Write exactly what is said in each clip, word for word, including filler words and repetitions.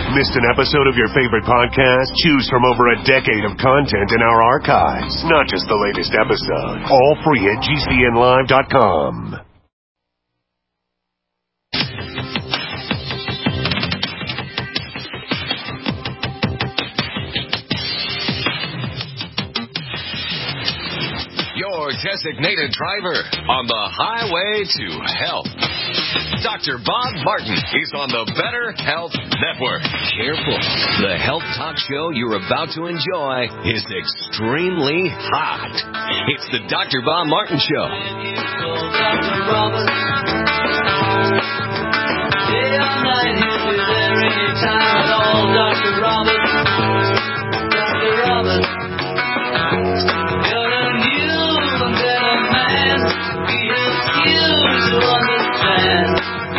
Missed an episode of your favorite podcast? Choose from over a decade of content in our archives, not just the latest episode. All free at G C N live dot com. Your designated driver on the highway to health. Doctor Bob Martin is on the Better Health Network. Careful. The health talk show you're about to enjoy is extremely hot. It's the Doctor Bob Martin Show. Day or night, he'll be there anytime at all. Doctor Robert. Doctor Robert. You're a new and better man. He helps you to understand.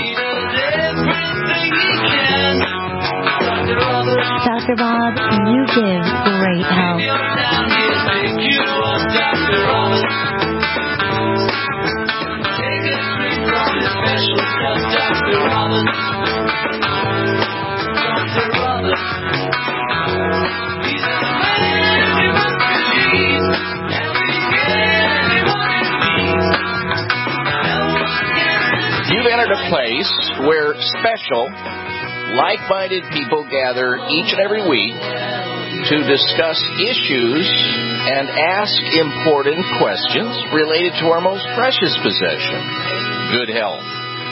Doctor Bob, you give great help. You've entered a place where special, like-minded people gather each and every week to discuss issues and ask important questions related to our most precious possession, good health.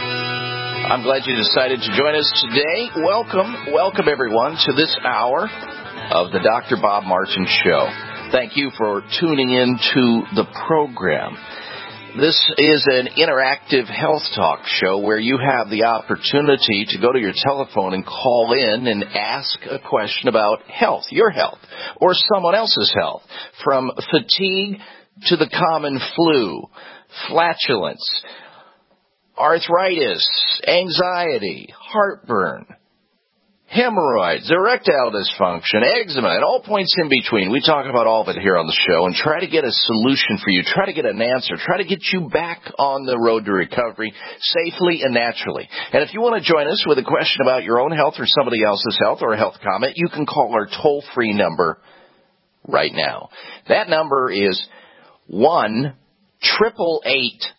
I'm glad you decided to join us today. Welcome, welcome everyone to this hour of the Doctor Bob Martin Show. Thank you for tuning in to the program. This is an interactive health talk show where you have the opportunity to go to your telephone and call in and ask a question about health, your health, or someone else's health, from fatigue to the common flu, flatulence, arthritis, anxiety, heartburn, hemorrhoids, erectile dysfunction, eczema, and all points in between. We talk about all of it here on the show and try to get a solution for you, try to get an answer, try to get you back on the road to recovery safely and naturally. And if you want to join us with a question about your own health or somebody else's health or a health comment, you can call our toll-free number right now. That number is one eight eight eight,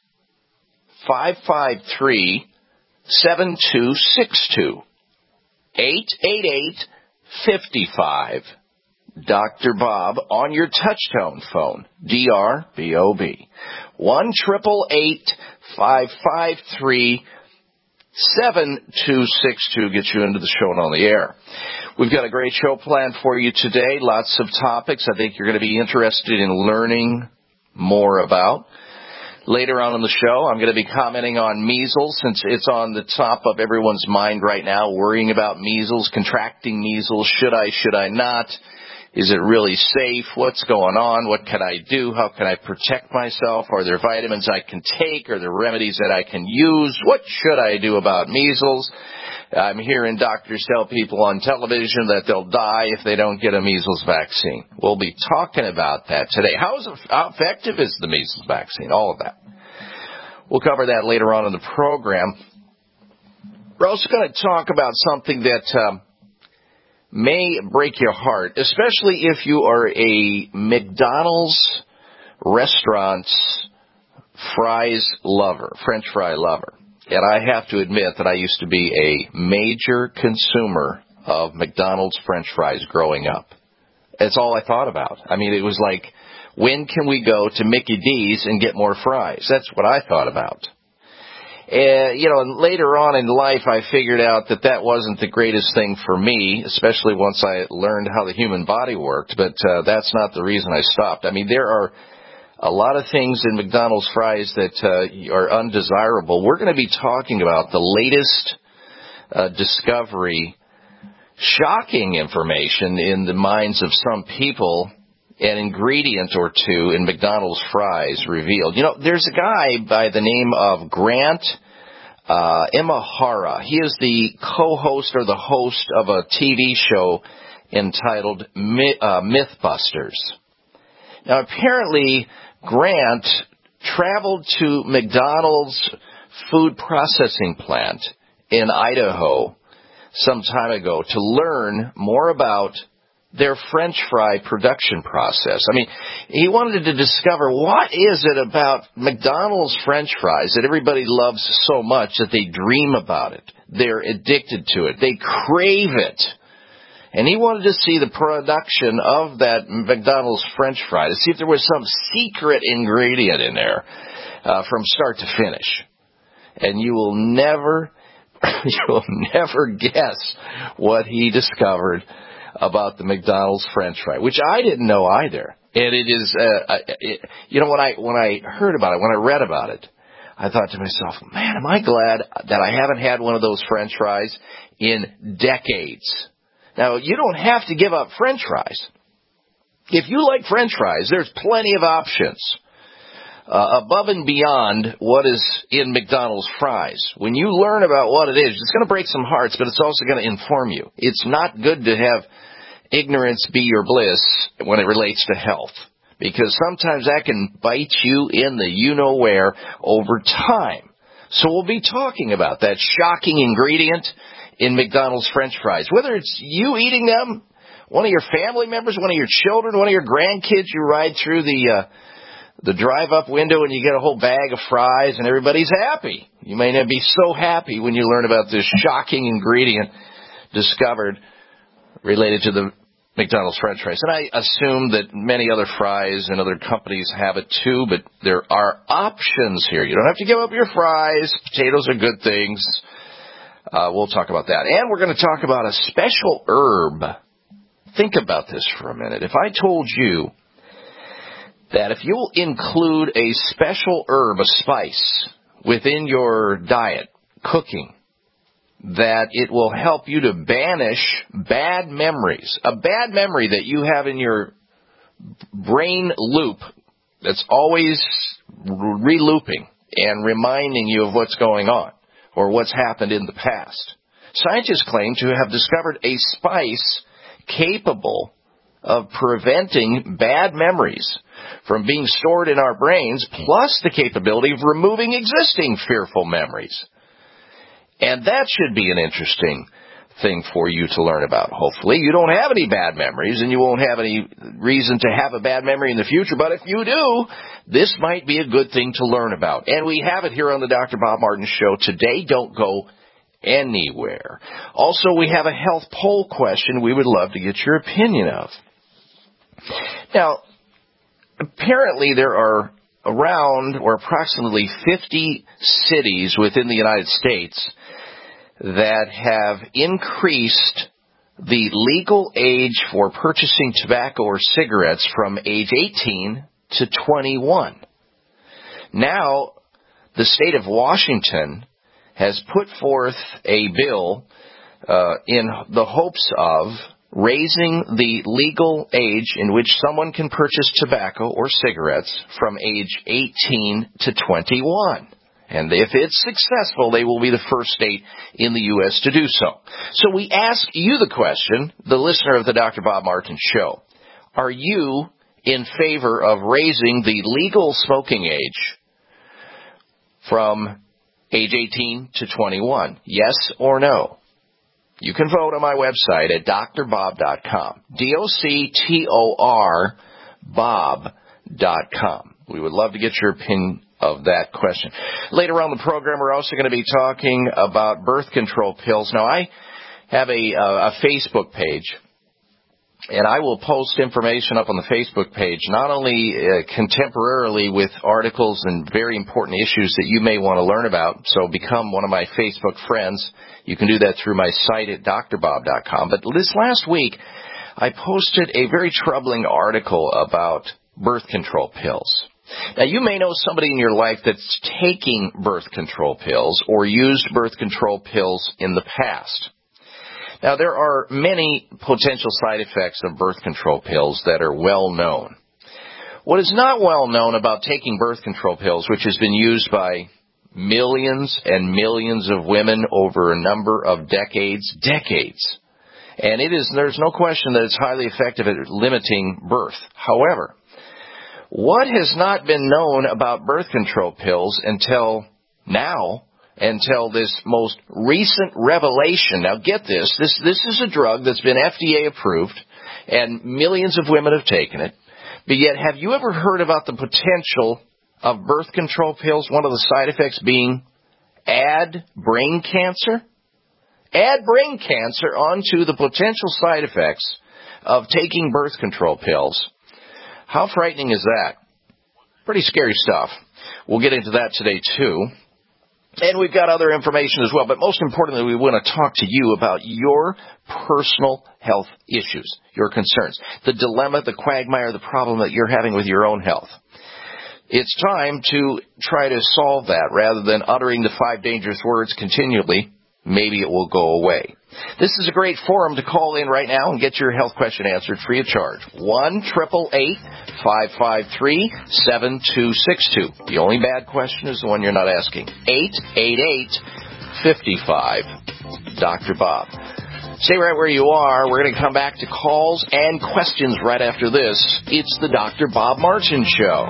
five five three, seven two six two. eight eight eight, five five. Doctor Bob on your touchtone phone. D R B O B. one eight eight eight, five five three, seven two six two gets you into the show and on the air. We've got a great show planned for you today. Lots of topics I think you're going to be interested in learning more about. Later on in the show, I'm going to be commenting on measles, since it's on the top of everyone's mind right now, worrying about measles, contracting measles. Should I, should I not? Is it really safe? What's going on? What can I do? How can I protect myself? Are there vitamins I can take? Are there remedies that I can use? What should I do about measles? I'm hearing doctors tell people on television that they'll die if they don't get a measles vaccine. We'll be talking about that today. How, is, how effective is the measles vaccine? All of that. We'll cover that later on in the program. We're also going to talk about something that um, may break your heart, especially if you are a McDonald's restaurant's fries lover, French fry lover. And I have to admit that I used to be a major consumer of McDonald's French fries growing up. It's all I thought about. I mean, it was like, when can we go to Mickey D's and get more fries? That's what I thought about. Uh, you know, and later on in life, I figured out that that wasn't the greatest thing for me, especially once I learned how the human body worked. But uh, that's not the reason I stopped. I mean, there are a lot of things in McDonald's fries that uh, are undesirable. We're going to be talking about the latest uh, discovery, shocking information in the minds of some people, an ingredient or two in McDonald's fries revealed. You know, there's a guy by the name of Grant uh, Imahara. He is the co-host or the host of a T V show entitled My- uh, Mythbusters. Now, apparently, Grant traveled to McDonald's food processing plant in Idaho some time ago to learn more about their French fry production process. I mean, he wanted to discover what is it about McDonald's French fries that everybody loves so much that they dream about it. They're addicted to it. They crave it. And he wanted to see the production of that McDonald's French fry to see if there was some secret ingredient in there uh, from start to finish. And you will never, you will never guess what he discovered about the McDonald's French fry, which I didn't know either. And it is, uh, it, you know, when I when I heard about it, when I read about it, I thought to myself, man, am I glad that I haven't had one of those French fries in decades. Now, you don't have to give up French fries. If you like French fries, there's plenty of options uh, above and beyond what is in McDonald's fries. When you learn about what it is, it's going to break some hearts, but it's also going to inform you. It's not good to have ignorance be your bliss when it relates to health, because sometimes that can bite you in the you-know-where over time. So we'll be talking about that shocking ingredient in McDonald's French fries. Whether it's you eating them, one of your family members, one of your children, one of your grandkids, you ride through the uh, the drive-up window and you get a whole bag of fries and everybody's happy. You may not be so happy when you learn about this shocking ingredient discovered related to the McDonald's French fries. And I assume that many other fries and other companies have it too, but there are options here. You don't have to give up your fries. Potatoes are good things. Uh, we'll talk about that. And we're going to talk about a special herb. Think about this for a minute. If I told you that if you'll include a special herb, a spice, within your diet, cooking, that it will help you to banish bad memories. A bad memory that you have in your brain loop that's always re-looping and reminding you of what's going on or what's happened in the past. Scientists claim to have discovered a spice capable of preventing bad memories from being stored in our brains, plus the capability of removing existing fearful memories. And that should be an interesting thing for you to learn about. Hopefully you don't have any bad memories and you won't have any reason to have a bad memory in the future. But if you do, this might be a good thing to learn about. And we have it here on the Doctor Bob Martin Show today. Don't go anywhere. Also, we have a health poll question we would love to get your opinion of. Now, apparently there are around or approximately fifty cities within the United States that have increased the legal age for purchasing tobacco or cigarettes from age eighteen to twenty-one. Now, the state of Washington has put forth a bill uh, in the hopes of raising the legal age in which someone can purchase tobacco or cigarettes from age eighteen to twenty-one. And if it's successful, they will be the first state in the U S to do so. So we ask you the question, the listener of the Doctor Bob Martin Show. Are you in favor of raising the legal smoking age from age eighteen to twenty-one? Yes or no? You can vote on my website at D R bob dot com. D O C T O R Bob dot com. We would love to get your opinion of that question. Later on in the program, we're also going to be talking about birth control pills. Now, I have a, uh, a Facebook page, and I will post information up on the Facebook page, not only uh, contemporarily with articles and very important issues that you may want to learn about, so become one of my Facebook friends. You can do that through my site at D R bob dot com. But this last week, I posted a very troubling article about birth control pills. Now, you may know somebody in your life that's taking birth control pills or used birth control pills in the past. Now, there are many potential side effects of birth control pills that are well known. What is not well known about taking birth control pills, which has been used by millions and millions of women over a number of decades, decades, and it is, there's no question that it's highly effective at limiting birth. However, what has not been known about birth control pills until now, until this most recent revelation. Now get this, this, this is a drug that's been F D A approved, and millions of women have taken it. But yet, have you ever heard about the potential of birth control pills, one of the side effects being add brain cancer? Add brain cancer onto the potential side effects of taking birth control pills. How frightening is that? Pretty scary stuff. We'll get into that today, too. And we've got other information as well. But most importantly, we want to talk to you about your personal health issues, your concerns, the dilemma, the quagmire, the problem that you're having with your own health. It's time to try to solve that rather than uttering the five dangerous words continually. Maybe it will go away. This is a great forum to call in right now and get your health question answered free of charge. one eight eight eight, five five three, seven two six two. The only bad question is the one you're not asking. eight eight eight, five five, Doctor Bob. Stay right where you are. We're going to come back to calls and questions right after this. It's the Doctor Bob Martin Show.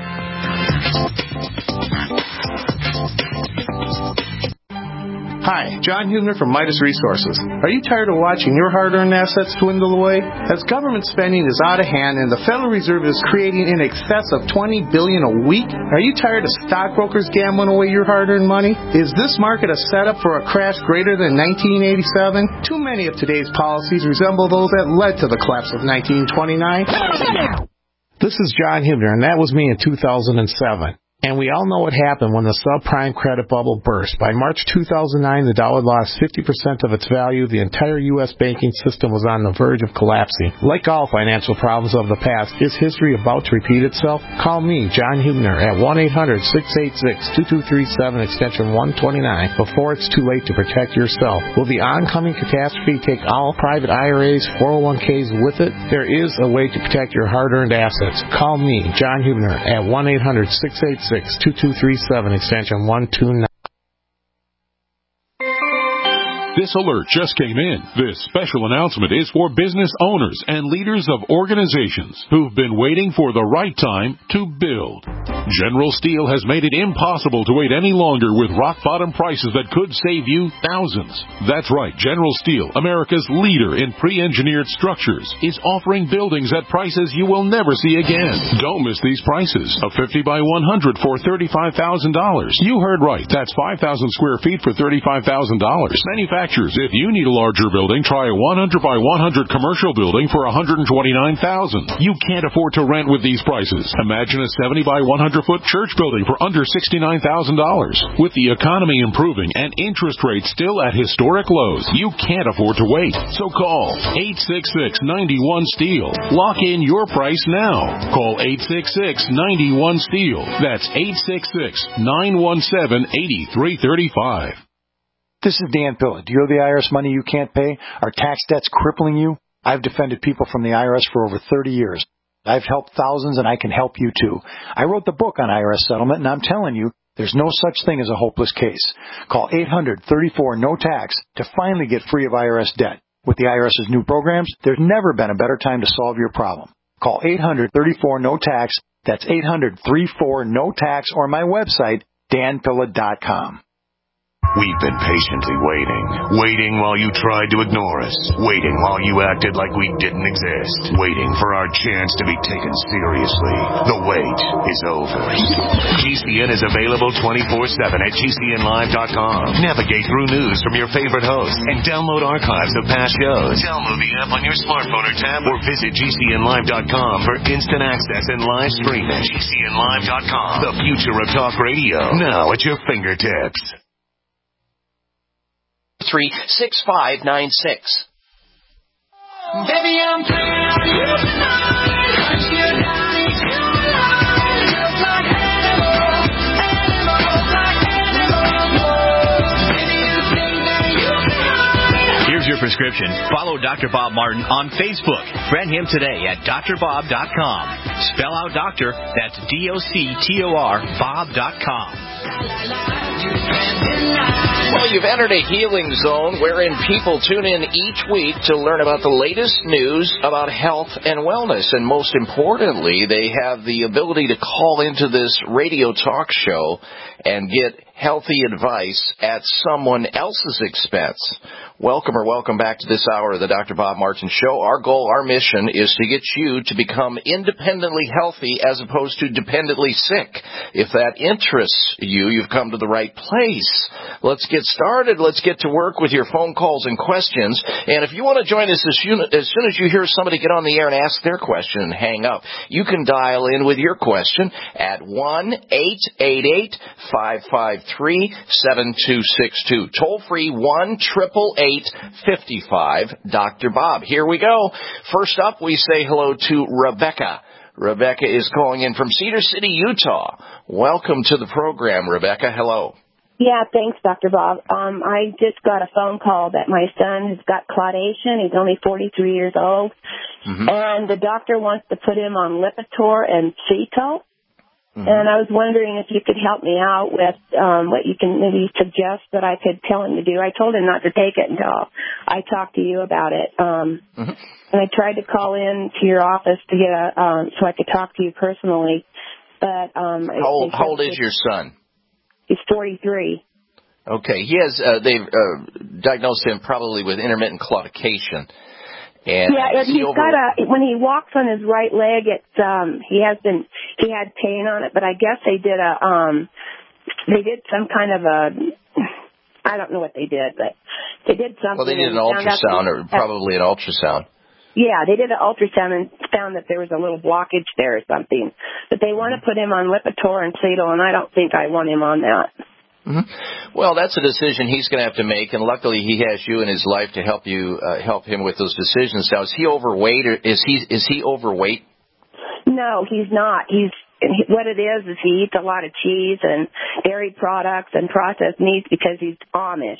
Hi, John Hubner from Midas Resources. Are you tired of watching your hard-earned assets dwindle away? As government spending is out of hand and the Federal Reserve is creating in excess of twenty billion dollars a week, are you tired of stockbrokers gambling away your hard-earned money? Is this market a setup for a crash greater than nineteen eighty-seven? Too many of today's policies resemble those that led to the collapse of nineteen twenty-nine. This is John Hubner, and that was me in two thousand seven. And we all know what happened when the subprime credit bubble burst. By March two thousand nine, the dollar lost fifty percent of its value. The entire U S banking system was on the verge of collapsing. Like all financial problems of the past, is history about to repeat itself? Call me, John Hubner, at one eight hundred, six eight six, two two three seven, extension one twenty-nine, before it's too late to protect yourself. Will the oncoming catastrophe take all private I R As, four oh one k's with it? There is a way to protect your hard-earned assets. Call me, John Hubner, at one eight hundred, six eight six, two two three seven, extension one two nine. This alert just came in. This special announcement is for business owners and leaders of organizations who've been waiting for the right time to build. General Steel has made it impossible to wait any longer with rock-bottom prices that could save you thousands. That's right, General Steel, America's leader in pre-engineered structures, is offering buildings at prices you will never see again. Don't miss these prices. A fifty by one hundred for thirty-five thousand dollars. You heard right. That's five thousand square feet for thirty-five thousand dollars. Manufacturers, if you need a larger building, try a one hundred by one hundred commercial building for one hundred twenty-nine thousand dollars. You can't afford to rent with these prices. Imagine a seventy by one hundred foot church building for under sixty-nine thousand dollars. With the economy improving and interest rates still at historic lows, you can't afford to wait. So call eight six six, nine one, STEEL. Lock in your price now. Call eight six six, nine one, STEEL. That's eight six six, nine one seven, eight three three five. This is Dan Pilla. Do you owe the I R S money you can't pay? Are tax debts crippling you? I've defended people from the I R S for over thirty years. I've helped thousands, and I can help you, too. I wrote the book on I R S settlement, and I'm telling you, there's no such thing as a hopeless case. Call eight hundred, thirty-four, no tax to finally get free of I R S debt. With the IRS's new programs, there's never been a better time to solve your problem. Call eight hundred, thirty-four, no tax. That's eight hundred, thirty-four, no tax, or my website, dan pilla dot com. We've been patiently waiting. Waiting while you tried to ignore us. Waiting while you acted like we didn't exist. Waiting for our chance to be taken seriously. The wait is over. G C N is available twenty-four seven at G C N live dot com. Navigate through news from your favorite hosts and download archives of past shows. Download the app on your smartphone or tablet or visit G C N live dot com for instant access and live streaming. G C N live dot com. The future of talk radio. Now at your fingertips. Three six five nine six. Baby, I'm playing on you tonight. Hunt you down into the light. Just like animals, animals, like animals. Baby, you think that you can hide. Here's your prescription. Follow Doctor Bob Martin on Facebook. Friend him today at D R bob dot com. Spell out doctor, that's D O C T O R, bob dot com. Well, you've entered a healing zone wherein people tune in each week to learn about the latest news about health and wellness. And most importantly, they have the ability to call into this radio talk show and get healthy advice at someone else's expense. Welcome or welcome back to this hour of the Doctor Bob Martin Show. Our goal, our mission is to get you to become independently healthy as opposed to dependently sick. If that interests you, you've come to the right place. Let's get started. Let's get to work with your phone calls and questions. And if you want to join us as soon as you hear somebody get on the air and ask their question and hang up, you can dial in with your question at one eight eight eight, five five three, seven two six two. Toll free one eight eight eight, five five, Doctor Bob. Here we go. First up, we say hello to Rebecca. Rebecca is calling in from Cedar City, Utah. Welcome to the program, Rebecca. Hello. Yeah, thanks, Doctor Bob. Um, I just got a phone call that my son has got claudation. He's only forty-three years old. Mm-hmm. And the doctor wants to put him on Lipitor and Ceto. Mm-hmm. And I was wondering if you could help me out with um, what you can maybe suggest that I could tell him to do. I told him not to take it until I talked to you about it. Um, mm-hmm. And I tried to call in to your office to get a um, so I could talk to you personally. But um, how old, how old is your son? He's forty-three. Okay, he has. Uh, they've uh, diagnosed him probably with intermittent claudication. And yeah, and he's over... got a, when he walks on his right leg, it's, um, he has been, he had pain on it, but I guess they did a, um, they did some kind of a, I don't know what they did, but they did something. Well, they did an ultrasound or probably an ultrasound. Yeah, they did an ultrasound and found that there was a little blockage there or something. But they want to put him on Lipitor and Ceto, and I don't think I want him on that. Mm-hmm. Well, that's a decision he's going to have to make, and luckily he has you in his life to help you uh, help him with those decisions. Now, is he overweight, or is he is he overweight? No, he's not. He's what it is is he eats a lot of cheese and dairy products and processed meats because he's Amish.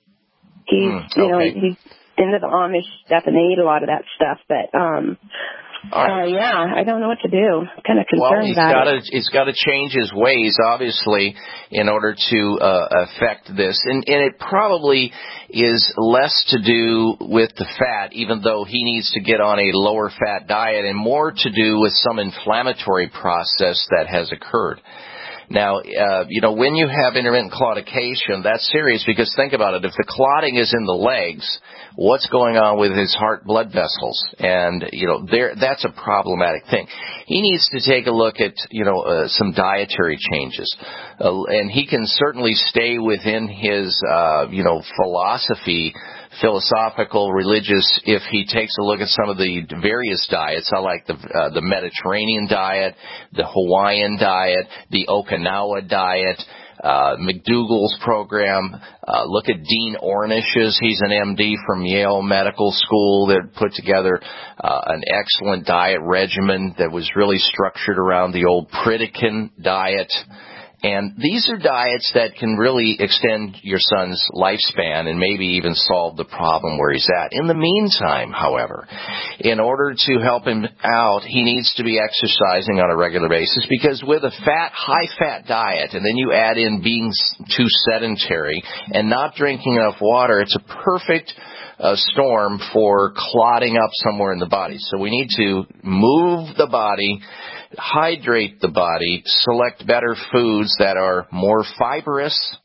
He's mm, okay. you know he's into the Amish stuff, and they eat a lot of that stuff. But um, right. uh, yeah, I don't know what to do. I'm kind of concerned well, he's about gotta, it. He's got to change his ways, obviously, in order to uh, affect this. And, and it probably is less to do with the fat, even though he needs to get on a lower fat diet, and more to do with some inflammatory process that has occurred. Now, uh, you know, when you have intermittent claudication, that's serious because think about it. If the clotting is in the legs, what's going on with his heart blood vessels? And, you know, there, that's a problematic thing. He needs to take a look at, you know, uh, some dietary changes. Uh, and he can certainly stay within his, uh, you know, philosophy, philosophical, religious, if he takes a look at some of the various diets. I like the uh, the Mediterranean diet, the Hawaiian diet, the Okinawa diet, uh, McDougall's program. Uh, look at Dean Ornish's. He's an M D from Yale Medical School that put together uh, an excellent diet regimen that was really structured around the old Pritikin diet. And these are diets that can really extend your son's lifespan and maybe even solve the problem where he's at. In the meantime, however, in order to help him out, he needs to be exercising on a regular basis because with a fat, high-fat diet, and then you add in being too sedentary and not drinking enough water, it's a perfect uh, storm for clotting up somewhere in the body. So we need to move the body, hydrate the body, select better foods that are more fibrous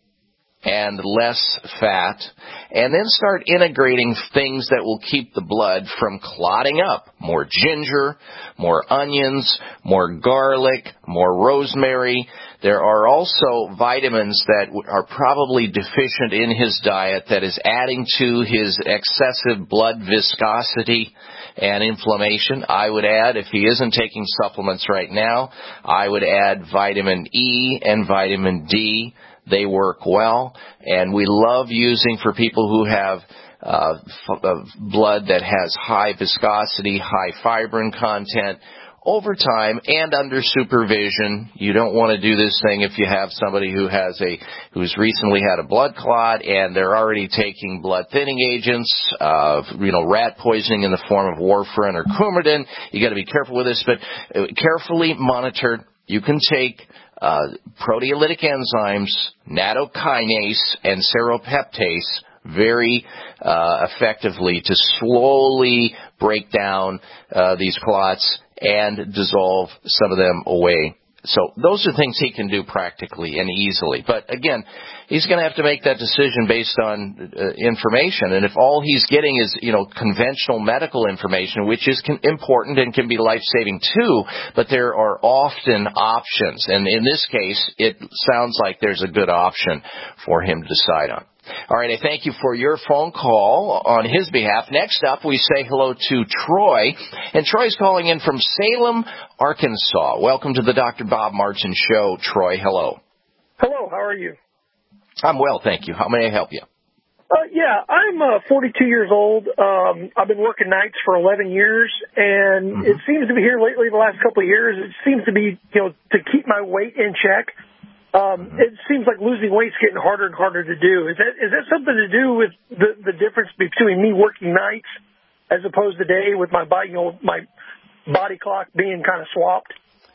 and less fat, and then start integrating things that will keep the blood from clotting up. More ginger, more onions, more garlic, more rosemary. There are also vitamins that are probably deficient in his diet that is adding to his excessive blood viscosity and inflammation. I would add, if he isn't taking supplements right now, I would add vitamin E and vitamin D. They work well, and we love using for people who have uh, f- uh, blood that has high viscosity, high fibrin content. Over time and under supervision. You don't want to do this thing if you have somebody who has a who's recently had a blood clot and they're already taking blood thinning agents, uh, you know, rat poisoning in the form of warfarin or Coumadin. You got to be careful with this, but carefully monitored. You can take uh, proteolytic enzymes, nattokinase, and serrapeptase very uh, effectively to slowly break down uh, these clots and dissolve some of them away. So those are things he can do practically and easily. But again, he's going to have to make that decision based on uh, information. And if all he's getting is, you know, conventional medical information, which is can, important and can be life-saving too, but there are often options. And in this case, it sounds like there's a good option for him to decide on. All right, I thank you for your phone call on his behalf. Next up, we say hello to Troy. And Troy's calling in from Salem, Arkansas. Welcome to the Doctor Bob Martin Show, Troy. Hello. Hello, how are you? I'm well, thank you. How may I help you? Uh, yeah, I'm uh, forty-two years old. Um, I've been working nights for eleven years, and mm-hmm. it seems to be here lately, the last couple of years, it seems to be, you know, to keep my weight in check. Um, it seems like losing weight's getting harder and harder to do. Is that is that something to do with the, the difference between me working nights as opposed to day with my body, you know, my body clock being kind of swapped?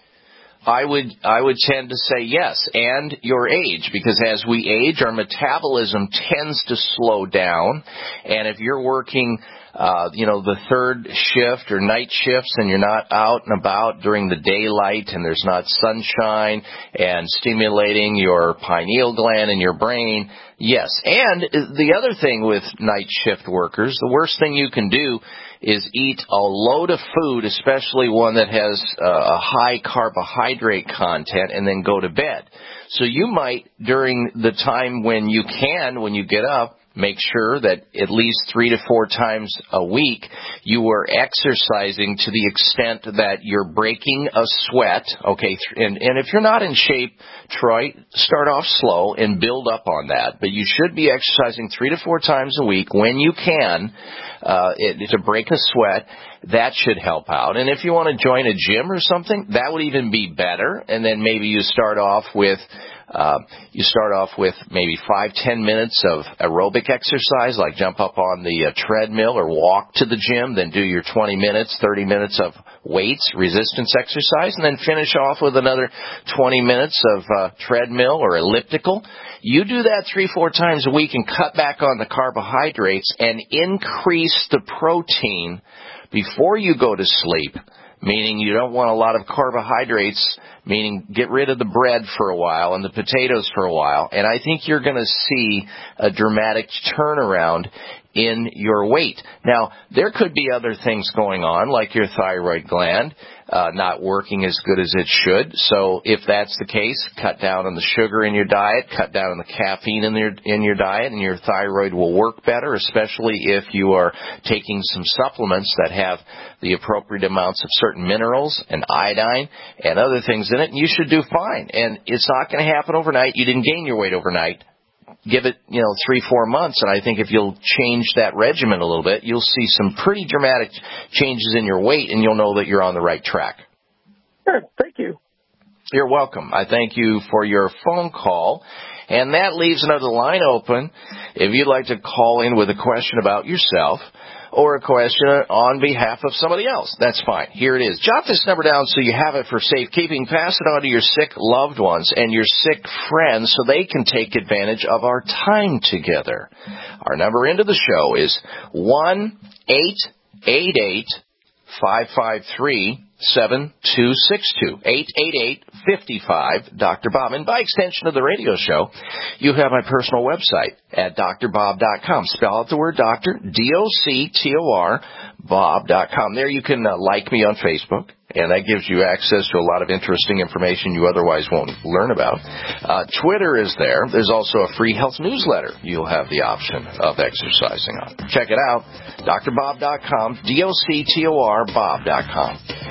I would I would tend to say yes, and your age, because as we age, our metabolism tends to slow down, and if you're working Uh, you know, the third shift or night shifts and you're not out and about during the daylight and there's not sunshine and stimulating your pineal gland in your brain, yes. And the other thing with night shift workers, the worst thing you can do is eat a load of food, especially one that has uh, a high carbohydrate content, and then go to bed. So you might, during the time when you can, when you get up, make sure that at least three to four times a week you are exercising to the extent that you're breaking a sweat. Okay, and, and if you're not in shape, Troy, start off slow and build up on that. But you should be exercising three to four times a week when you can uh, it, to break a sweat. That should help out. And if you want to join a gym or something, that would even be better. And then maybe you start off with Uh, you start off with maybe five, ten minutes of aerobic exercise, like jump up on the uh, treadmill or walk to the gym, then do your twenty minutes, thirty minutes of weights, resistance exercise, and then finish off with another twenty minutes of uh, treadmill or elliptical. You do that three, four times a week and cut back on the carbohydrates and increase the protein before you go to sleep, meaning you don't want a lot of carbohydrates, meaning get rid of the bread for a while and the potatoes for a while, and I think you're going to see a dramatic turnaround in your weight. Now, there could be other things going on, like your thyroid gland uh, not working as good as it should. So if that's the case, cut down on the sugar in your diet, cut down on the caffeine in your, in your diet, and your thyroid will work better, especially if you are taking some supplements that have the appropriate amounts of certain minerals and iodine and other things in it, and you should do fine. And it's not going to happen overnight. You didn't gain your weight overnight. Give it, you know, three, four months, and I think if you'll change that regimen a little bit, you'll see some pretty dramatic changes in your weight, and you'll know that you're on the right track. Sure, thank you. You're welcome. I thank you for your phone call, and that leaves another line open. If you'd like to call in with a question about yourself or a question on behalf of somebody else, that's fine. Here it is. Jot this number down so you have it for safekeeping. Pass it on to your sick loved ones and your sick friends so they can take advantage of our time together. Our number into the show is one eight eight eight, five five three, seven two six two. eight eight eight, five five, Doctor Bob. And by extension of the radio show, you have my personal website at D R bob dot com. Spell out the word doctor, D O C T O R, Bob dot com. There you can uh, like me on Facebook, and that gives you access to a lot of interesting information you otherwise won't learn about. Uh, Twitter is there. There's also a free health newsletter you'll have the option of exercising on. Check it out, D R bob dot com, D O C T O R, Bob dot com.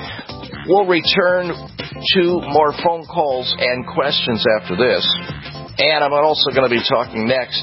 We'll return to more phone calls and questions after this, and I'm also going to be talking next.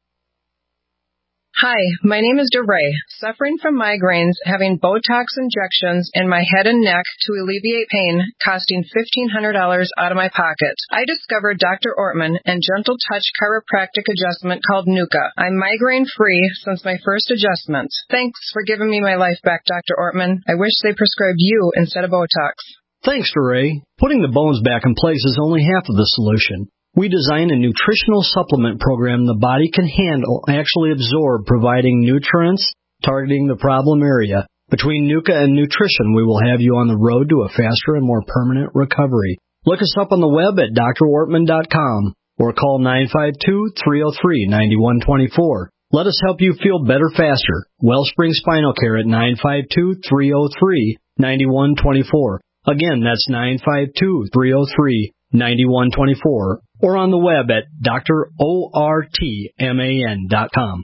Hi, my name is DeRay, suffering from migraines, having Botox injections in my head and neck to alleviate pain, costing fifteen hundred dollars out of my pocket. I discovered Doctor Ortman and Gentle Touch chiropractic adjustment called Nuka. I'm migraine-free since my first adjustment. Thanks for giving me my life back, Doctor Ortman. I wish they prescribed you instead of Botox. Thanks, DeRay. Putting the bones back in place is only half of the solution. We designed a nutritional supplement program the body can handle, actually absorb, providing nutrients, targeting the problem area. Between Nuka and nutrition, we will have you on the road to a faster and more permanent recovery. Look us up on the web at d r ortman dot com or call nine five two, three oh three, nine one two four. Let us help you feel better faster. Wellspring Spinal Care at nine five two, three oh three, nine one two four. Again, that's nine five two, three oh three, nine one two four. Or on the web at d r ortman dot com.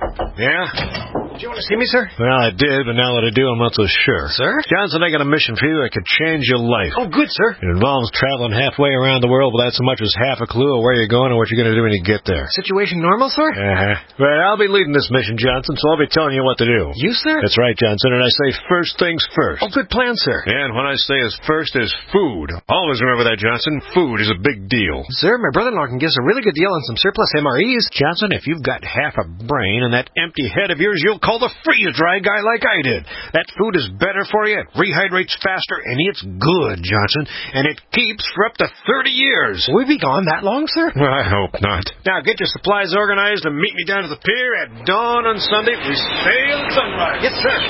Yeah? Did you want to see me, sir? Well, I did, but now that I do, I'm not so sure. Sir? Johnson, I got a mission for you that could change your life. Oh, good, sir. It involves traveling halfway around the world without so much as half a clue of where you're going or what you're going to do when you get there. Situation normal, sir? Uh-huh. Well, I'll be leading this mission, Johnson, so I'll be telling you what to do. You, sir? That's right, Johnson, and I say first things first. Oh, good plan, sir. And when I say as first is food. Always remember that, Johnson. Food is a big deal. Sir, my brother-in-law can give us a really good deal on some surplus M R Es. Johnson, if you've got half a brain and that empty head of yours, you'll call the freeze-dry guy like I did. That food is better for you, it rehydrates faster, and it's good, Johnson, and it keeps for up to thirty years. Will we be gone that long, sir? Well, I hope not. Now, get your supplies organized and meet me down to the pier at dawn on Sunday. We sail at sunrise. Yes, sir.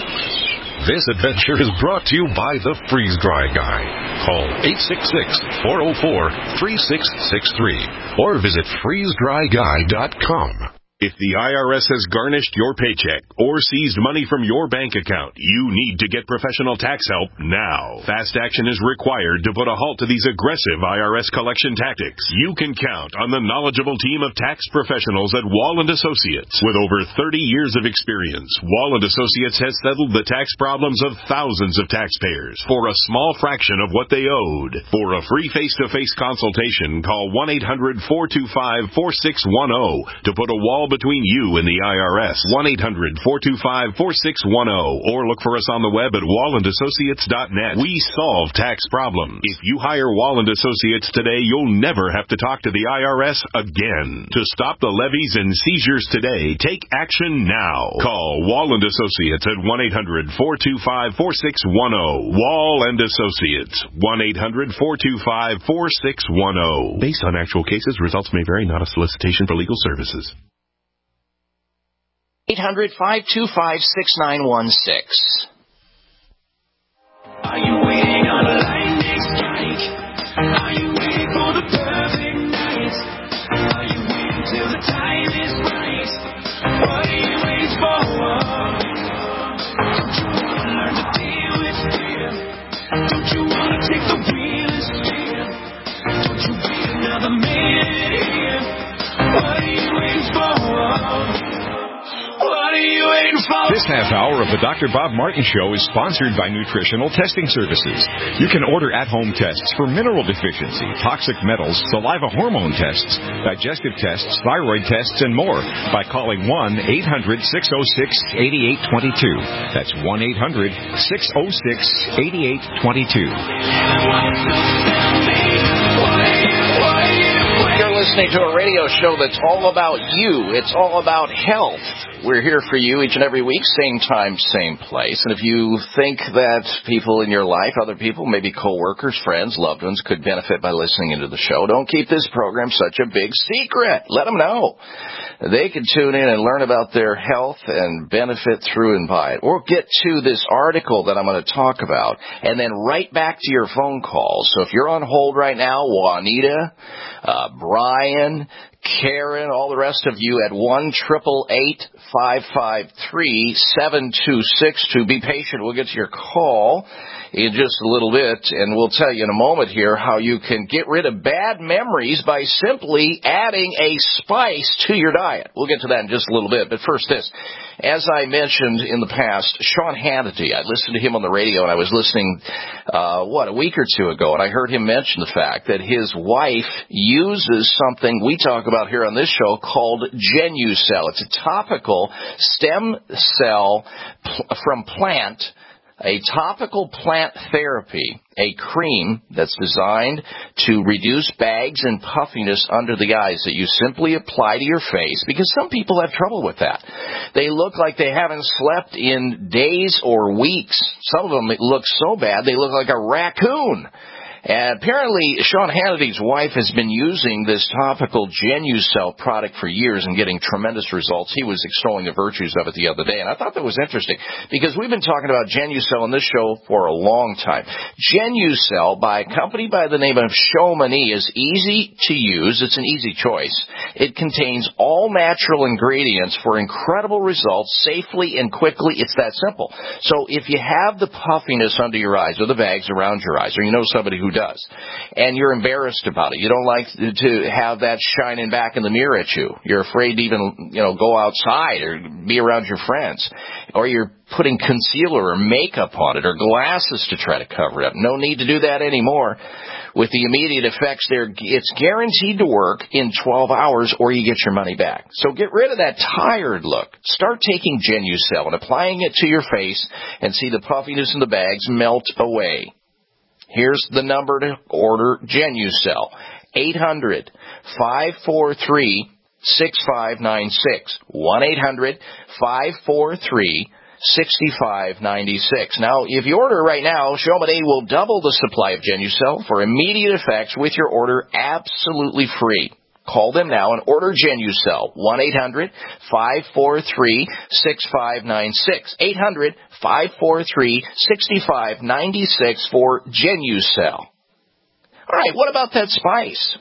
This adventure is brought to you by the Freeze Dry Guy. Call eight six six, four oh four, three six six three or visit freeze dry guy dot com. If the I R S has garnished your paycheck or seized money from your bank account, you need to get professional tax help now. Fast action is required to put a halt to these aggressive I R S collection tactics. You can count on the knowledgeable team of tax professionals at Wall and Associates. With over thirty years of experience, Wall and Associates has settled the tax problems of thousands of taxpayers for a small fraction of what they owed. For a free face-to-face consultation, call one eight hundred, four two five, four six one zero to put a wall between you and the I R S. one eight hundred, four two five, four six one zero or look for us on the web at wall and associates dot net. We solve tax problems. If you hire Wall and Associates today, you'll never have to talk to the I R S again. To stop the levies and seizures today, take action now. Call Wall and Associates at one eight hundred, four two five, four six one zero. Wall and Associates, one eight hundred, four two five, four six one zero. Based on actual cases, results may vary, not a solicitation for legal services. eight hundred, five two five, six nine one six. Are you waiting on a lightning strike? Are you waiting for the perfect night? Are you waiting till the time is right? What are you waiting for? Don't you want to learn to deal with fear? Don't you want to take the wheel and steer? Don't you wait another minute here? What are you waiting for? This half hour of the Doctor Bob Martin Show is sponsored by Nutritional Testing Services. You can order at-home tests for mineral deficiency, toxic metals, saliva hormone tests, digestive tests, thyroid tests, and more by calling one eight hundred, six oh six, eight eight two two. That's one eight hundred, six oh six, eight eight two two. You're listening to a radio show that's all about you. It's all about health. We're here for you each and every week, same time, same place. And if you think that people in your life, other people, maybe coworkers, friends, loved ones, could benefit by listening into the show, don't keep this program such a big secret. Let them know. They can tune in and learn about their health and benefit through and by it. Or get to this article that I'm going to talk about and then right back to your phone calls. So if you're on hold right now, Juanita, uh, Brian, Karen, all the rest of you at one triple eight, five five three, seven two six two. Be patient. We'll get to your call in just a little bit, and we'll tell you in a moment here how you can get rid of bad memories by simply adding a spice to your diet. We'll get to that in just a little bit, but first this. As I mentioned in the past, Sean Hannity, I listened to him on the radio, and I was listening, uh, what, a week or two ago, and I heard him mention the fact that his wife uses something we talk about here on this show called Genucell. It's a topical stem cell pl- from plant, a topical plant therapy, a cream that's designed to reduce bags and puffiness under the eyes that you simply apply to your face, because some people have trouble with that. They look like they haven't slept in days or weeks. Some of them look so bad they look like a raccoon. And apparently, Sean Hannity's wife has been using this topical Genucell product for years and getting tremendous results. He was extolling the virtues of it the other day, and I thought that was interesting because we've been talking about Genucell on this show for a long time. Genucell, by a company by the name of Chamonix, is easy to use. It's an easy choice. It contains all natural ingredients for incredible results safely and quickly. It's that simple. So if you have the puffiness under your eyes or the bags around your eyes, or you know somebody who does, and you're embarrassed about it, you don't like to have that shining back in the mirror at you, you're afraid to even, you know, go outside or be around your friends, or you're putting concealer or makeup on it or glasses to try to cover it up. No need to do that anymore. With the immediate effects there, it's guaranteed to work in twelve hours or you get your money back. So get rid of that tired look. Start taking Genucell and applying it to your face and see the puffiness in the bags melt away. Here's the number to order Genucell. eight hundred, five four three, six five nine six. one eight hundred, five four three, six five nine six. Now, if you order right now, Chamonix will double the supply of Genucell for immediate effects with your order absolutely free. Call them now and order Genucell. one eight hundred, five four three, six five nine six. eight hundred, five four three, six five nine six for Genucell. All right, what about that spice?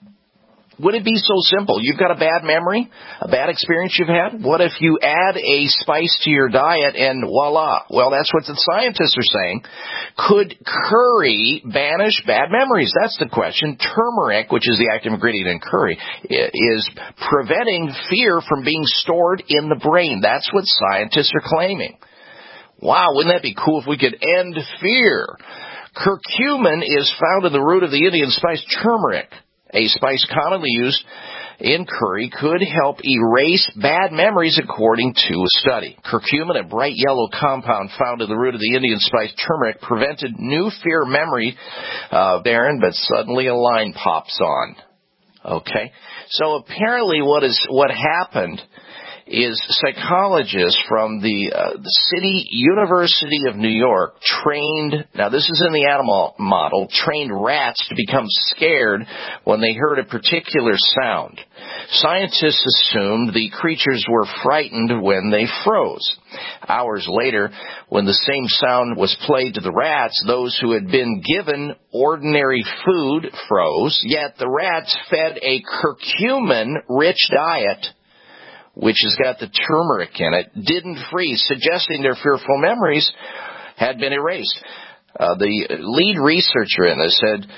Would it be so simple? You've got a bad memory, a bad experience you've had? What if you add a spice to your diet and voila? Well, that's what the scientists are saying. Could curry banish bad memories? That's the question. Turmeric, which is the active ingredient in curry, is preventing fear from being stored in the brain. That's what scientists are claiming. Wow, wouldn't that be cool if we could end fear? Curcumin is found in the root of the Indian spice turmeric. A spice commonly used in curry could help erase bad memories, according to a study. Curcumin, a bright yellow compound found in the root of the Indian spice turmeric, prevented new fear memory, uh, Darren, but suddenly a line pops on. Okay? So apparently what is what happened is psychologists from the, uh, the City University of New York trained, now this is in the animal model, trained rats to become scared when they heard a particular sound. Scientists assumed the creatures were frightened when they froze. Hours later, when the same sound was played to the rats, those who had been given ordinary food froze, yet the rats fed a curcumin-rich diet, which has got the turmeric in it, didn't freeze, suggesting their fearful memories had been erased. Uh, the lead researcher in this said,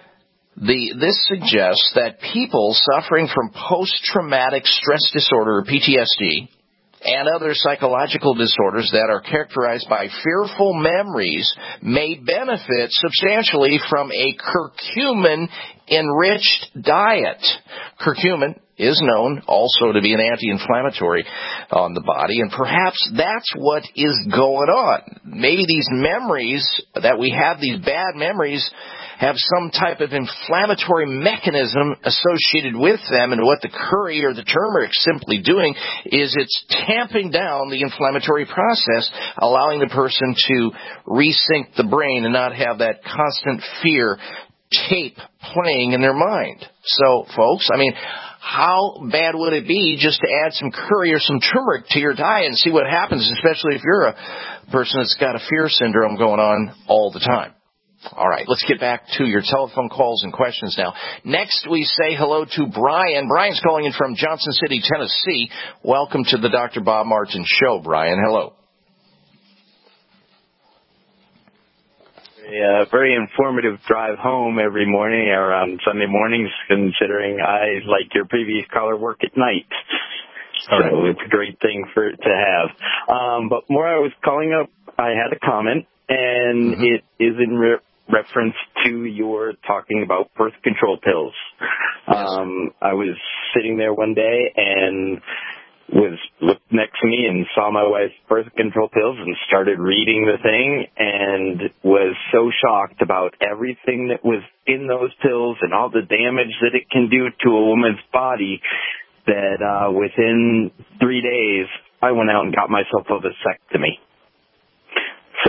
the, this suggests that people suffering from post-traumatic stress disorder, or P T S D, and other psychological disorders that are characterized by fearful memories may benefit substantially from a curcumin-enriched diet. Curcumin is known also to be an anti-inflammatory on the body, and perhaps that's what is going on. Maybe these memories that we have, these bad memories, have some type of inflammatory mechanism associated with them, and what the curry or the turmeric's simply doing is it's tamping down the inflammatory process, allowing the person to resync the brain and not have that constant fear tape playing in their mind. So, folks, I mean, how bad would it be just to add some curry or some turmeric to your diet and see what happens, especially if you're a person that's got a fear syndrome going on all the time? All right, let's get back to your telephone calls and questions now. Next, we say hello to Brian. Brian's calling in from Johnson City, Tennessee. Welcome to the Doctor Bob Martin Show, Brian. Hello. A very informative drive home every morning or on Sunday mornings, considering I, like your previous caller, work at night. So right. It's a great thing for to have. Um, but more I was calling up, I had a comment, and mm-hmm. it is in re- reference to your talking about birth control pills. Yes. Um, I was sitting there one day and was looked next to me and saw my wife's birth control pills and started reading the thing and was so shocked about everything that was in those pills and all the damage that it can do to a woman's body that uh, within three days I went out and got myself a vasectomy. So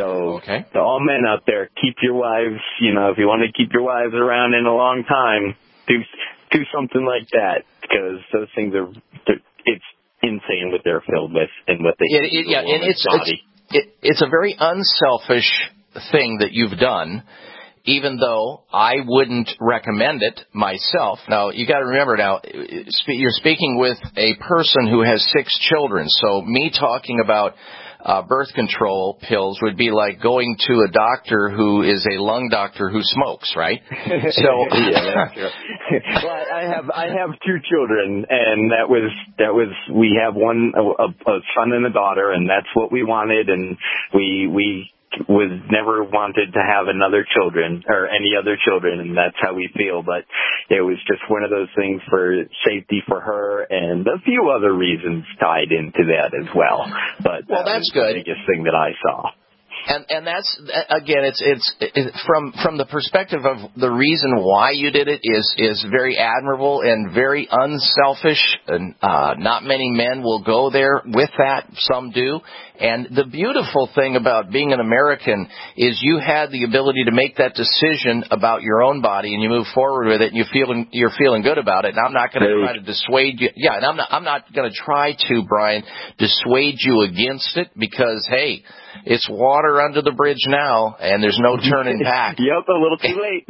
Okay. To all men out there, keep your wives, you know, if you want to keep your wives around in a long time, do do something like that, because those things are, it's insane what they're filled with and what they it, it, yeah, and it's, it's, it, it's a very unselfish thing that you've done, even though I wouldn't recommend it myself. Now, you got to remember now, you're speaking with a person who has six children, so me talking about uh, birth control pills would be like going to a doctor who is a lung doctor who smokes, right? So yeah, that's true. Well, I have I have two children, and that was that was we have one a, a son and a daughter, and that's what we wanted, and we we. was never wanted to have another children or any other children, and that's how we feel. But it was just one of those things for safety for her, and a few other reasons tied into that as well. But well, that that's was good. The biggest thing that I saw. And and that's again, it's it's it, from from the perspective of the reason why you did it is is very admirable and very unselfish. And uh, not many men will go there with that. Some do. And the beautiful thing about being an American is you had the ability to make that decision about your own body, and you move forward with it, and you feeling you're feeling good about it. And I'm not going to try to dissuade you. Yeah, and I'm not I'm not going to try to, Brian, dissuade you against it, because hey, it's water under the bridge now, and there's no turning back. Yep, a little too late.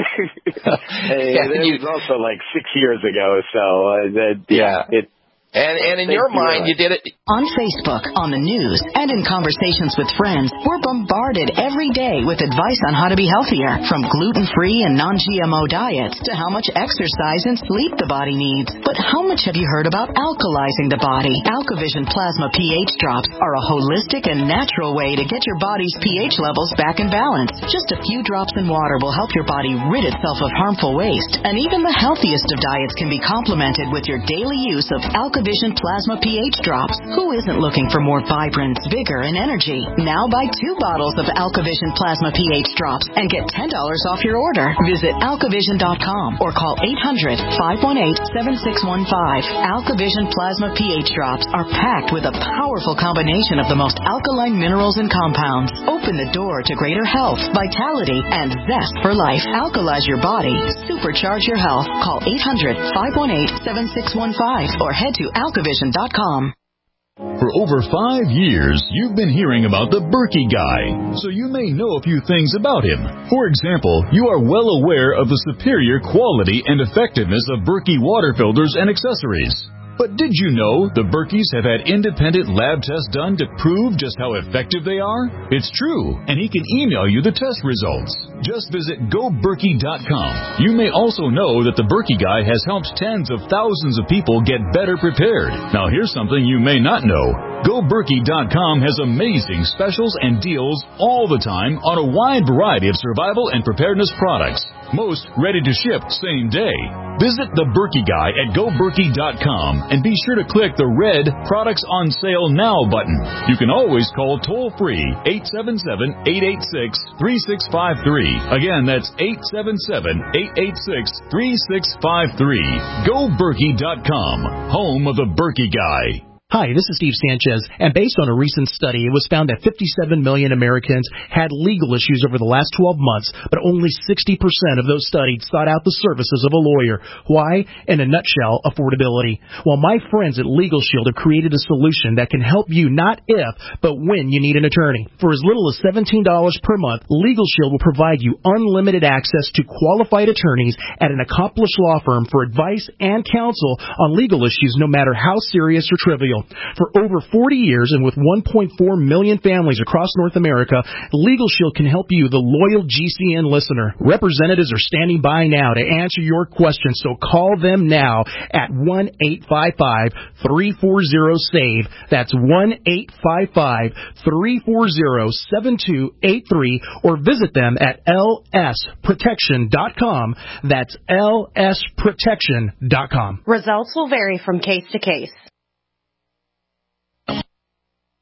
Hey, yeah, it you, was also like six years ago, so uh, that, yeah, yeah. it. And, and in your mind, you did it. On Facebook, on the news, and in conversations with friends, we're bombarded every day with advice on how to be healthier, from gluten-free and non-G M O diets to how much exercise and sleep the body needs. But how much have you heard about alkalizing the body? AlkaVision Plasma pH drops are a holistic and natural way to get your body's pH levels back in balance. Just a few drops in water will help your body rid itself of harmful waste. And even the healthiest of diets can be complemented with your daily use of AlkaVision Vision Plasma pH drops. Who isn't looking for more vibrance, vigor, and energy? Now buy two bottles of AlkaVision Plasma pH drops and get ten dollars off your order. Visit alkavision dot com or call eight hundred, five one eight, seven six one five. AlkaVision Plasma pH drops are packed with a powerful combination of the most alkaline minerals and compounds. Open the door to greater health, vitality, and zest for life. Alkalize your body. Supercharge your health. Call eight hundred, five one eight, seven six one five or head to alkavision dot com. For over five years, you've been hearing about the Berkey Guy, so you may know a few things about him. For example, you are well aware of the superior quality and effectiveness of Berkey water filters and accessories. But did you know the Berkeys have had independent lab tests done to prove just how effective they are? It's true, and he can email you the test results. Just visit go berkey dot com. You may also know that the Berkey Guy has helped tens of thousands of people get better prepared. Now here's something you may not know. go berkey dot com has amazing specials and deals all the time on a wide variety of survival and preparedness products. Most ready to ship same day. Visit the Berkey Guy at go berkey dot com and be sure to click the red Products on Sale Now button. You can always call toll-free eight seven seven, eight eight six, three six five three. Again, that's eight seven seven, eight eight six, three six five three. go berkey dot com, home of the Berkey Guy. Hi, this is Steve Sanchez, and based on a recent study, it was found that fifty-seven million Americans had legal issues over the last twelve months, but only sixty percent of those studied sought out the services of a lawyer. Why? In a nutshell, affordability. Well, my friends at Legal Shield have created a solution that can help you not if, but when you need an attorney. For as little as seventeen dollars per month, Legal Shield will provide you unlimited access to qualified attorneys at an accomplished law firm for advice and counsel on legal issues, no matter how serious or trivial. For over forty years and with one point four million families across North America, Legal Shield can help you, the loyal G C N listener. Representatives are standing by now to answer your questions, so call them now at one eight five five, three four zero, SAVE. That's one eight five five, three four zero, seven two eight three, or visit them at L S protection dot com. That's L S protection dot com. Results will vary from case to case.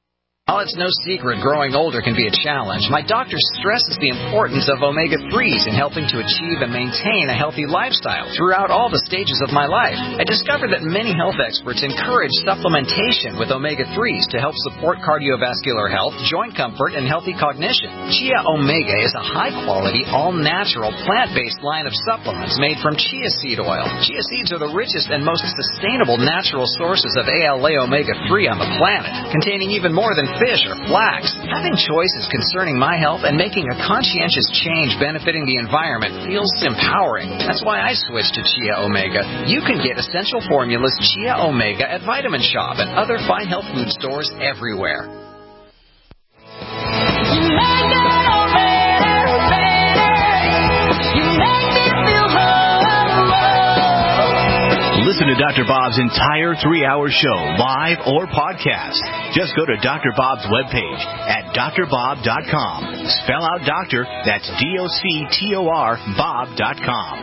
While it's no secret growing older can be a challenge, my doctor stresses the importance of omega threes in helping to achieve and maintain a healthy lifestyle throughout all the stages of my life. I discovered that many health experts encourage supplementation with omega threes to help support cardiovascular health, joint comfort, and healthy cognition. Chia Omega is a high-quality, all-natural, plant-based line of supplements made from chia seed oil. Chia seeds are the richest and most sustainable natural sources of A L A omega three on the planet, containing even more than fish or flax. Having choices concerning my health and making a conscientious change benefiting the environment feels empowering. That's why I switched to Chia Omega. You can get Essential Formulas Chia Omega at Vitamin Shop and other fine health food stores everywhere. Listen to Doctor Bob's entire three-hour show, live or podcast. Just go to Doctor Bob's webpage at d r bob dot com. Spell out doctor, that's D O C T O R, bob dot com.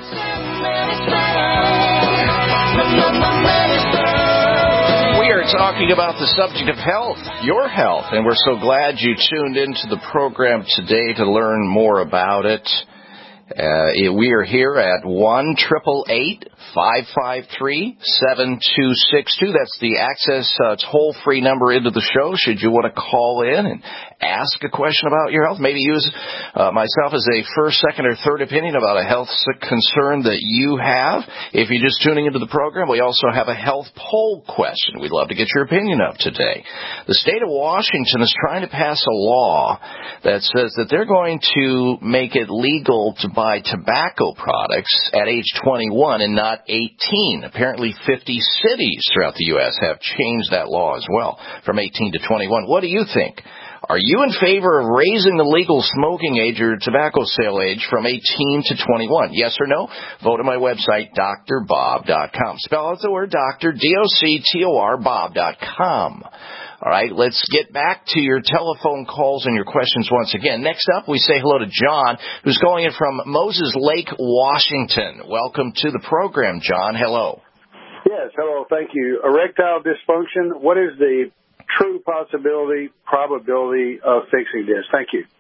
We are talking about the subject of health, your health, and we're so glad you tuned into the program today to learn more about it. Uh, we are here at one eight eight eight, five five three, seven two six two. That's the access uh, toll-free number into the show should you want to call in and ask a question about your health. Maybe use uh, myself as a first, second, or third opinion about a health concern that you have. If you're just tuning into the program, we also have a health poll question. We'd love to get your opinion of today. The state of Washington is trying to pass a law that says that they're going to make it legal to buy tobacco products at age twenty-one and not eighteen. Apparently fifty cities throughout the U S have changed that law as well from eighteen to twenty-one. What do you think? Are you in favor of raising the legal smoking age or tobacco sale age from eighteen to twenty-one? Yes or no? Vote on my website, D R bob dot com. Spell out the word doctor, D O C T O R, bob dot com. All right, let's get back to your telephone calls and your questions once again. Next up, we say hello to John, who's calling in from Moses Lake, Washington. Welcome to the program, John. Hello. Yes, hello, thank you. Erectile dysfunction, what is the true possibility, probability of fixing this? Thank you.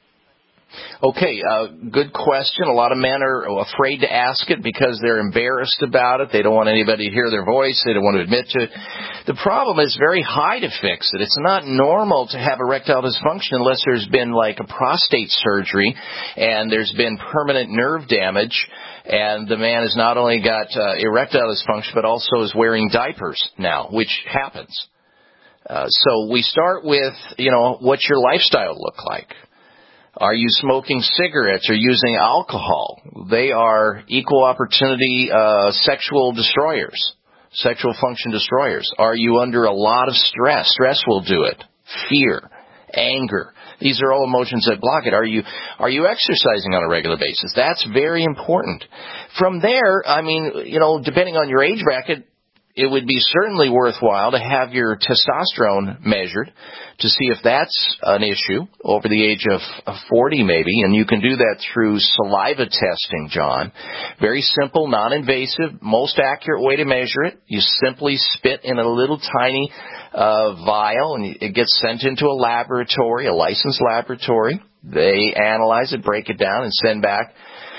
Okay, uh, good question. A lot of men are afraid to ask it because they're embarrassed about it. They don't want anybody to hear their voice. They don't want to admit to it. The problem is very high to fix it. It's not normal to have erectile dysfunction unless there's been like a prostate surgery and there's been permanent nerve damage, and the man has not only got uh, erectile dysfunction but also is wearing diapers now, which happens. Uh, so we start with, you know, what's your lifestyle look like? Are you smoking cigarettes or using alcohol? They are equal opportunity uh, sexual destroyers, sexual function destroyers. Are you under a lot of stress? Stress will do it. Fear, anger. These are all emotions that block it. Are you are you exercising on a regular basis? That's very important. From there, I mean, you know, depending on your age bracket, it would be certainly worthwhile to have your testosterone measured to see if that's an issue over the age of forty maybe, and you can do that through saliva testing, John. Very simple, non-invasive, most accurate way to measure it. You simply spit in a little tiny uh, vial, and it gets sent into a laboratory, a licensed laboratory. They analyze it, break it down, and send back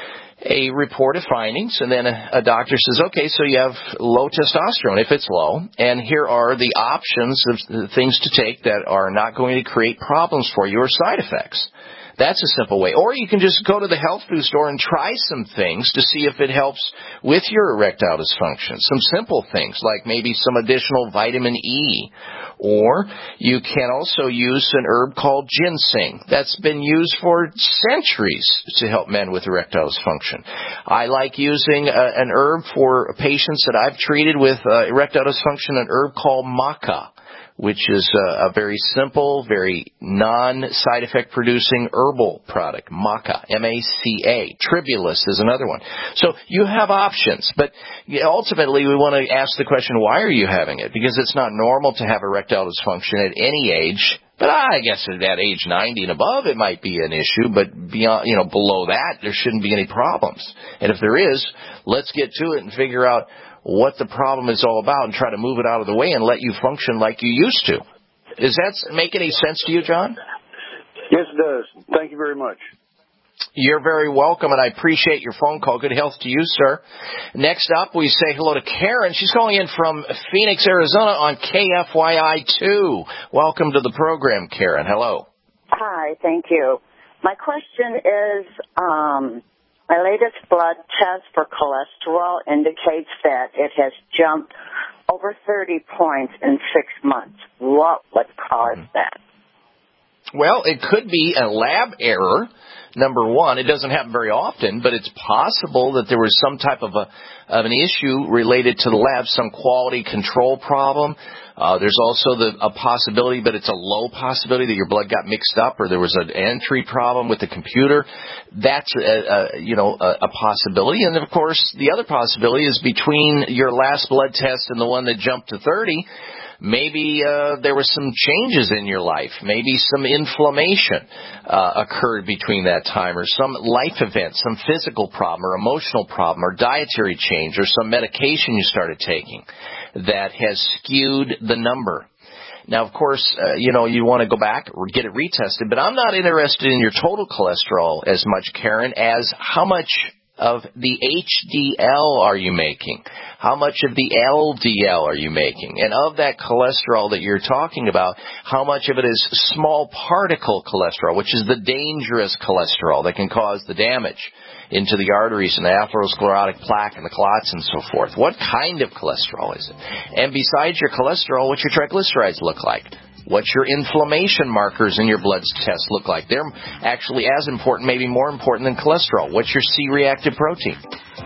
a report of findings, and then a, a doctor says, okay, so you have low testosterone if it's low, and here are the options of the things to take that are not going to create problems for you or side effects. That's a simple way. Or you can just go to the health food store and try some things to see if it helps with your erectile dysfunction. Some simple things like maybe some additional vitamin E. Or you can also use an herb called ginseng that's been used for centuries to help men with erectile dysfunction. I like using uh, an herb for patients that I've treated with uh, erectile dysfunction, an herb called maca, which is a, a very simple, very non-side effect producing herbal product, maca, M A C A. Tribulus is another one. So you have options, but ultimately we want to ask the question, why are you having it? Because it's not normal to have erectile dysfunction at any age. But I guess at that age ninety and above, it might be an issue, but beyond, you know, below that, there shouldn't be any problems. And if there is, let's get to it and figure out what the problem is all about and try to move it out of the way and let you function like you used to. Does that make any sense to you, John? Yes, it does. Thank you very much. You're very welcome, and I appreciate your phone call. Good health to you, sir. Next up, we say hello to Karen. She's calling in from Phoenix, Arizona on K F Y I two. Welcome to the program, Karen. Hello. Hi, thank you. My question is, um, my latest blood test for cholesterol indicates that it has jumped over thirty points in six months. What would cause that? Well, it could be a lab error, number one. It doesn't happen very often, but it's possible that there was some type of a of an issue related to the lab, some quality control problem. Uh, there's also the, a possibility, but it's a low possibility, that your blood got mixed up or there was an entry problem with the computer. That's, a, a, you know, a, a possibility. And, of course, the other possibility is between your last blood test and the one that jumped to thirty, maybe uh, there were some changes in your life. Maybe some inflammation uh, occurred between that time, or some life event, some physical problem or emotional problem or dietary change or some medication you started taking that has skewed the number. Now, of course, uh, you know, you want to go back or get it retested, but I'm not interested in your total cholesterol as much, Karen, as how much of the H D L are you making? How much of the L D L are you making? And of that cholesterol that you're talking about, how much of it is small particle cholesterol, which is the dangerous cholesterol that can cause the damage into the arteries and the atherosclerotic plaque and the clots and so forth? What kind of cholesterol is it? And besides your cholesterol, what's your triglycerides look like? What's your inflammation markers in your blood test look like? They're actually as important, maybe more important than cholesterol. What's your C-reactive protein?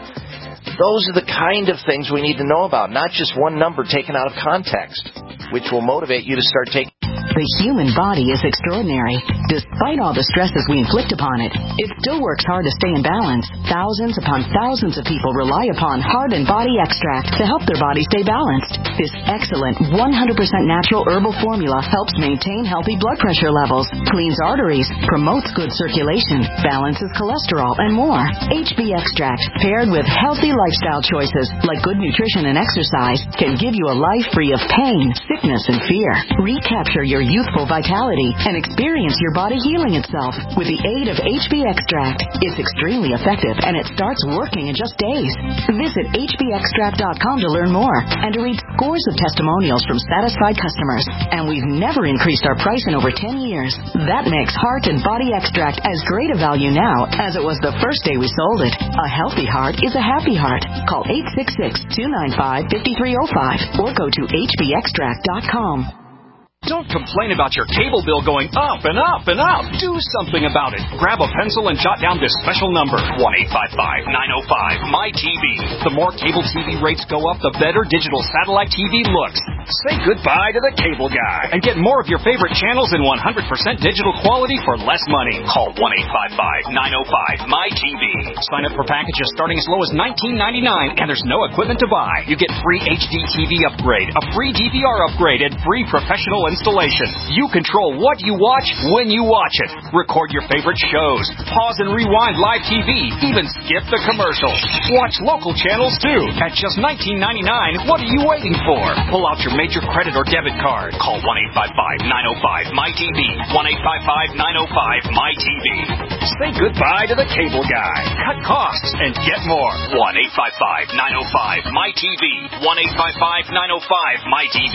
Those are the kind of things we need to know about, not just one number taken out of context, which will motivate you to start taking. The human body is extraordinary. Despite all the stresses we inflict upon it, it still works hard to stay in balance. Thousands upon thousands of people rely upon Heart and Body Extract to help their body stay balanced. This excellent one hundred percent natural herbal formula helps maintain healthy blood pressure levels, cleans arteries, promotes good circulation, balances cholesterol, and more. H B Extract, paired with healthy lifestyle choices like good nutrition and exercise, can give you a life free of pain, sickness, and fear. Recapture your youthful vitality and experience your body healing itself with the aid of H B Extract. It's extremely effective and it starts working in just days. Visit H B extract dot com to learn more and to read scores of testimonials from satisfied customers. And we've never increased our price in over ten years. That makes Heart and Body Extract as great a value now as it was the first day we sold it. A healthy heart is a happy heart. Call eight six six, two nine five, five three zero five or go to H B extract dot com. Don't complain about your cable bill going up and up and up. Do something about it. Grab a pencil and jot down this special number, one eight five five, nine oh five, M Y T V. The more cable T V rates go up, the better digital satellite T V looks. Say goodbye to the cable guy and get more of your favorite channels in one hundred percent digital quality for less money. Call one eight five five, nine oh five, M Y T V. Sign up for packages starting as low as nineteen ninety-nine, and there's no equipment to buy. You get free H D T V upgrade, a free D V R upgrade, and free professional installation. You control what you watch when you watch it. Record your favorite shows. Pause and rewind live T V. Even skip the commercials. Watch local channels too. At just nineteen ninety-nine, what are you waiting for? Pull out your major credit or debit card. Call one eight five five, nine oh five, M Y T V. one eight five five, nine oh five, M Y T V. Say goodbye to the cable guy. Cut costs and get more. one eight five five, nine oh five, M Y T V. one eight five five, nine oh five, M Y T V.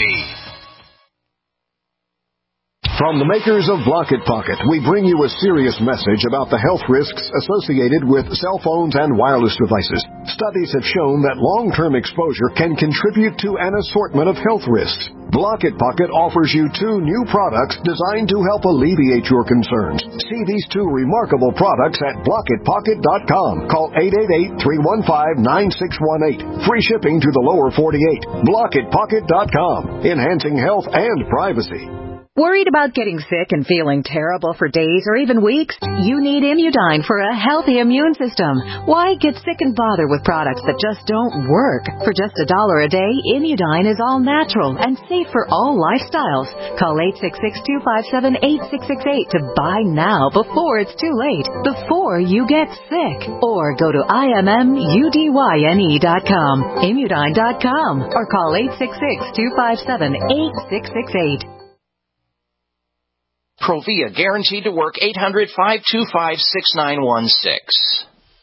From the makers of Block-It Pocket, we bring you a serious message about the health risks associated with cell phones and wireless devices. Studies have shown that long-term exposure can contribute to an assortment of health risks. Block-It Pocket offers you two new products designed to help alleviate your concerns. See these two remarkable products at block it pocket dot com. Call eight eight eight, three one five, nine six one eight. Free shipping to the lower forty-eight. block it pocket dot com. Enhancing health and privacy. Worried about getting sick and feeling terrible for days or even weeks? You need Immudyne for a healthy immune system. Why get sick and bother with products that just don't work? For just a dollar a day, Immudyne is all natural and safe for all lifestyles. Call eight six six, two five seven, eight six six eight to buy now before it's too late, before you get sick. Or go to I M M U D Y N E dot com, Immudyne dot com, or call eight six six, two five seven, eight six six eight. Provia, guaranteed to work. Eight hundred, five two five, six nine one six.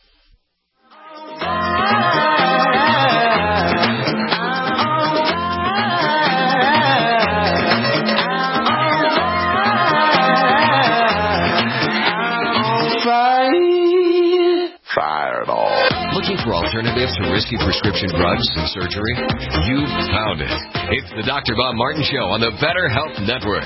Looking for alternatives to risky prescription drugs and surgery? You've found it. It's the Doctor Bob Martin Show on the Better Health Network.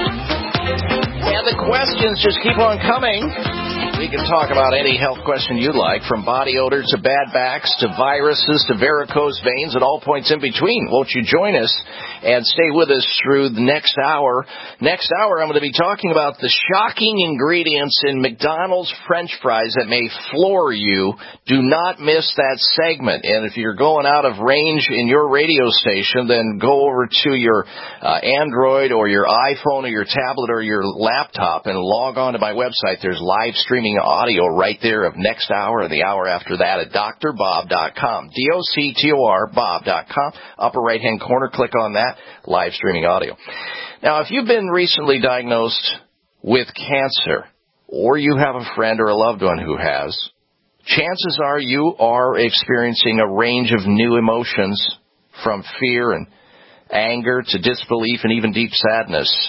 And the questions just keep on coming. We can talk about any health question you like, from body odor to bad backs to viruses to varicose veins and all points in between. Won't you join us and stay with us through the next hour? Next hour, I'm going to be talking about the shocking ingredients in McDonald's French fries that may floor you. Do not miss that segment. And if you're going out of range in your radio station, then go over to your uh, Android or your iPhone or your tablet or your laptop and log on to my website. There's live streaming audio right there of next hour and the hour after that at D R bob dot com. D O C T O R Bob dot com. Upper right-hand corner, click on that, live streaming audio. Now, if you've been recently diagnosed with cancer, or you have a friend or a loved one who has, chances are you are experiencing a range of new emotions, from fear and anger to disbelief and even deep sadness.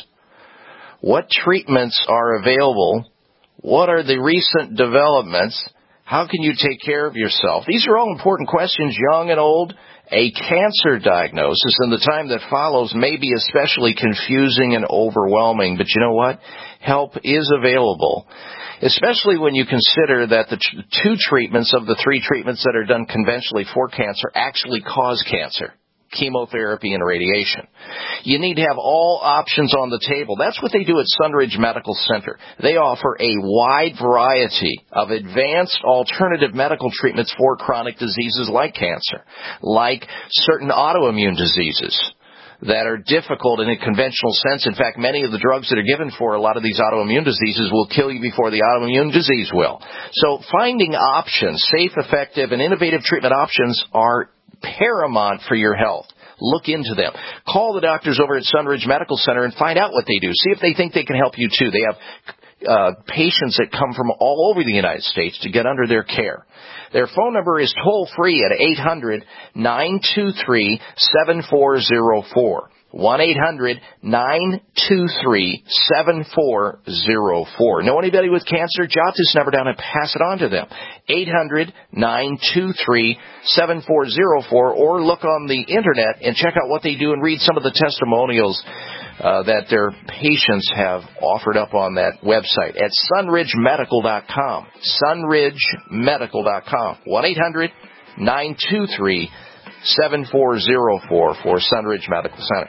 What treatments are available? What are the recent developments? How can you take care of yourself? These are all important questions, young and old. A cancer diagnosis and the time that follows may be especially confusing and overwhelming, but you know what? Help is available, especially when you consider that the t- two treatments of the three treatments that are done conventionally for cancer actually cause cancer: chemotherapy and radiation. You need to have all options on the table. That's what they do at Sunridge Medical Center. They offer a wide variety of advanced alternative medical treatments for chronic diseases like cancer, like certain autoimmune diseases that are difficult in a conventional sense. In fact, many of the drugs that are given for a lot of these autoimmune diseases will kill you before the autoimmune disease will. So finding options, safe, effective, and innovative treatment options are paramount for your health. Look into them. Call the doctors over at Sunridge Medical Center and find out what they do. See if they think they can help you too. They have uh, patients that come from all over the United States to get under their care. Their phone number is toll-free at eight hundred, nine two three, seven four zero four. one eight hundred, nine two three, seven four zero four. Know anybody with cancer? Jot this number down and pass it on to them. eight hundred, nine two three, seven four zero four, or look on the Internet and check out what they do and read some of the testimonials uh, that their patients have offered up on that website at sunridge medical dot com. sunridge medical dot com. one eight hundred, nine two three, seven four zero four for Sunridge Medical Center.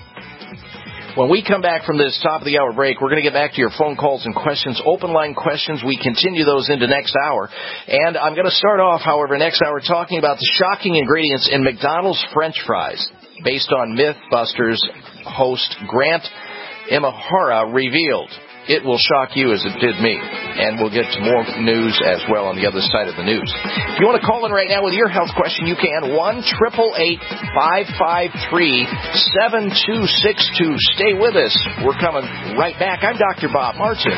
When we come back from this top of the hour break, we're going to get back to your phone calls and questions, open line questions. We continue those into next hour. And I'm going to start off, however, next hour talking about the shocking ingredients in McDonald's French fries, based on Mythbusters host Grant Imahara revealed. It will shock you as it did me. And we'll get to more news as well on the other side of the news. If you want to call in right now with your health question, you can. one eight eight eight, five five three, seven two six two. Stay with us. We're coming right back. I'm Doctor Bob Martin.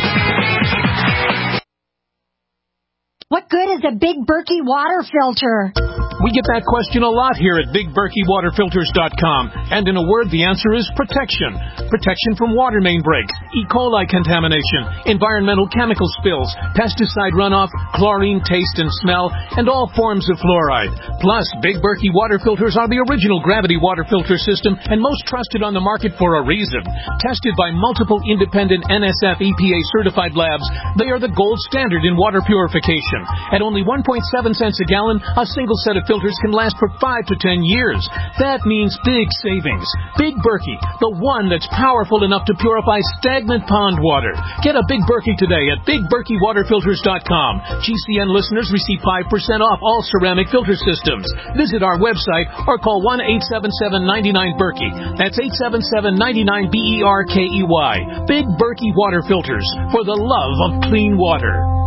What good is a Big Berkey water filter? We get that question a lot here at big berkey water filters dot com. And in a word, the answer is protection. Protection from water main breaks, E. coli contamination, environmental chemical spills, pesticide runoff, chlorine taste and smell, and all forms of fluoride. Plus, Big Berkey water filters are the original gravity water filter system and most trusted on the market for a reason. Tested by multiple independent N S F E P A certified labs, they are the gold standard in water purification. At only one point seven cents a gallon, a single set of filters can last for five to ten years. That means big savings. Big Berkey, the one that's powerful enough to purify stagnant pond water. Get a Big Berkey today at big berkey water filters dot com. G C N listeners receive five percent off all ceramic filter systems. Visit our website or call one eight seven seven, nine nine, Berkey. That's eight seven seven, nine nine, B E R K E Y. Big Berkey water filters, for the love of clean water.